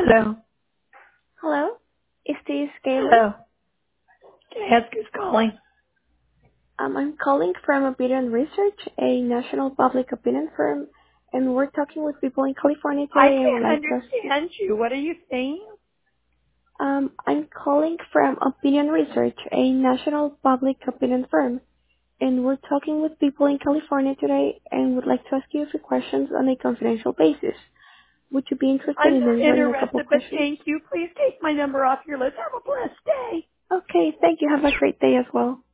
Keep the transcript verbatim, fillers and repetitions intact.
Hello. Hello, is this Galen? Hello. Can I ask who's calling? Um, I'm calling from Opinion Research, a national public opinion firm, and we're talking with people in California I today. I would can't like to. understand you. What are you saying? Um, I'm calling from Opinion Research, a national public opinion firm, and we're talking with people in California today, and would like to ask you a few questions on a confidential basis. Would you be interested I'm in not answering a couple interested, but questions? thank you. Please take my number off your list. Have a blessed day. Okay, thank you. Have a great day as well.